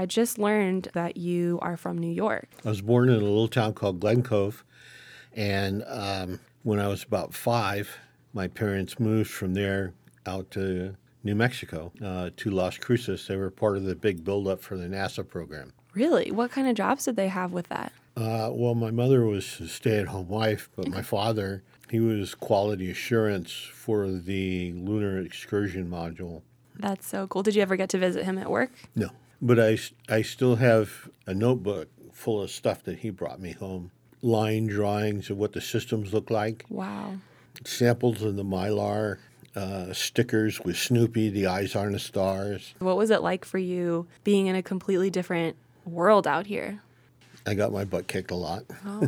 I just learned that you are from New York. I was born in a little town called Glen Cove, and when I was about 5, my parents moved from there out to New Mexico, to Las Cruces. They were part of the big buildup for the NASA program. Really? What kind of jobs did they have with that? Well, my mother was a stay-at-home wife, but my father, he was quality assurance for the Lunar Excursion Module. That's so cool. Did you ever get to visit him at work? No. But I still have a notebook full of stuff that he brought me home. Line drawings of what the systems look like. Wow. Samples of the Mylar, stickers with Snoopy, the eyes on the stars. What was it like for you being in a completely different world out here? I got my butt kicked a lot. Oh.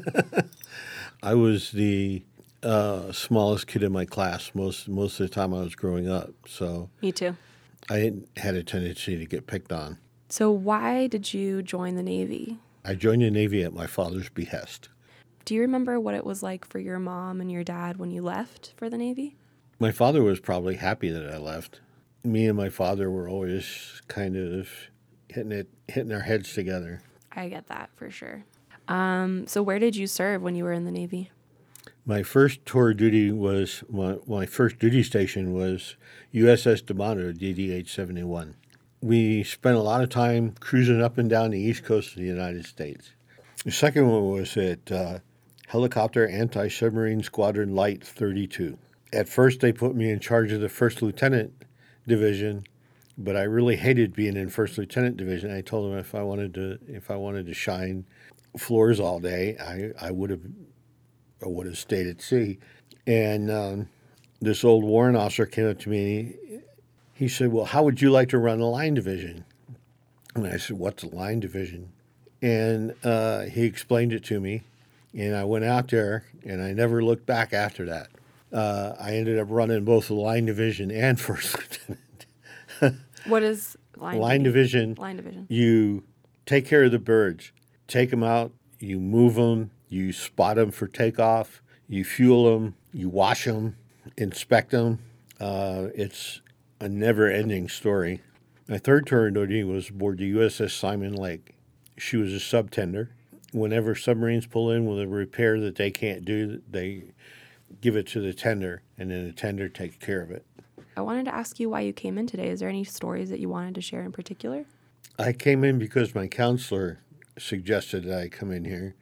I was the smallest kid in my class most of the time I was growing up. So Me too. I had a tendency to get picked on. So why did you join the Navy? I joined the Navy at my father's behest. Do you remember what it was like for your mom and your dad when you left for the Navy? My father was probably happy that I left. Me and my father were always kind of hitting our heads together. I get that for sure. So where did you serve when you were in the Navy? My first tour of duty was, my first duty station was USS D'Amato, DD-871. We spent a lot of time cruising up and down the east coast of the United States. The second one was at Helicopter Anti-Submarine Squadron Light 32. At first, they put me in charge of the First Lieutenant Division, but I really hated being in First Lieutenant Division. I told them if I wanted to shine floors all day, I would have stayed at sea. And this old warrant officer came up to me and he said, "Well, how would you like to run the line division?" And I said, "What's a line division?" And he explained it to me, and I went out there, and I never looked back after that. I ended up running both the line division and First Lieutenant. What is line division? Line division. You take care of the birds, take them out, you move them, you spot them for takeoff, you fuel them, you wash them, inspect them. It's a never-ending story. My third tour of duty was aboard the USS Simon Lake. She was a subtender. Whenever submarines pull in with a repair that they can't do, they give it to the tender, and then the tender takes care of it. I wanted to ask you why you came in today. Is there any stories that you wanted to share in particular? I came in because my counselor suggested that I come in here.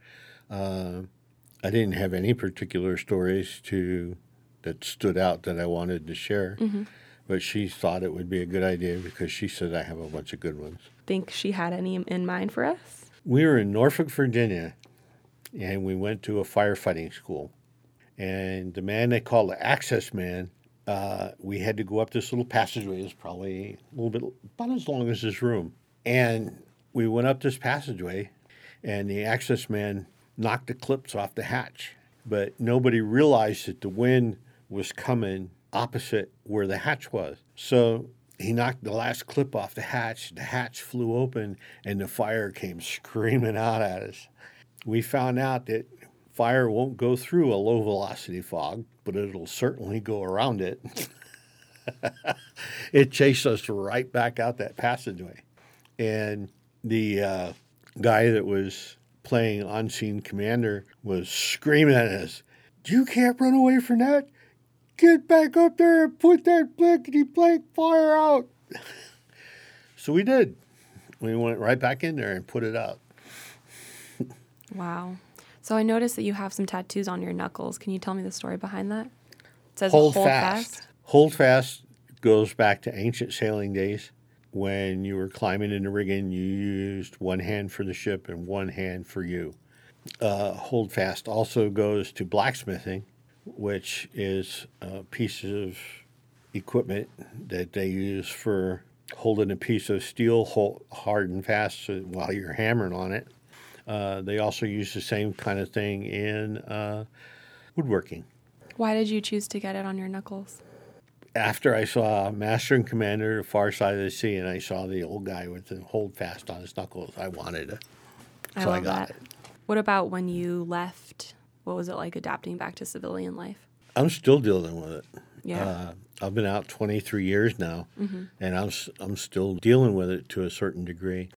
I didn't have any particular stories that stood out that I wanted to share, but she thought it would be a good idea because she said I have a bunch of good ones. Think she had any in mind for us? We were in Norfolk, Virginia, and we went to a firefighting school. And the man they called the access man, we had to go up this little passageway. It was probably a little bit, about as long as this room. And we went up this passageway, and the access man knocked the clips off the hatch. But nobody realized that the wind was coming opposite where the hatch was. So he knocked the last clip off the hatch flew open, and the fire came screaming out at us. We found out that fire won't go through a low-velocity fog, but it'll certainly go around it. It chased us right back out that passageway. And the guy that was playing on-scene commander was screaming at us, "You can't run away from that. Get back up there and put that blankety-blank fire out." So we did. We went right back in there and put it out. Wow. So I noticed that you have some tattoos on your knuckles. Can you tell me the story behind that? It says Hold fast. Hold fast goes back to ancient sailing days. When you were climbing in the rigging, you used one hand for the ship and one hand for you. Hold fast also goes to blacksmithing, which is a piece of equipment that they use for holding a piece of steel hard and fast while you're hammering on it. They also use the same kind of thing in woodworking. Why did you choose to get it on your knuckles? After I saw Master and Commander, The Far Side of the Sea, and I saw the old guy with the hold fast on his knuckles, I wanted it. So I got it. What about when you left? What was it like adapting back to civilian life? I'm still dealing with it. Yeah. I've been out 23 years now, and I'm still dealing with it to a certain degree.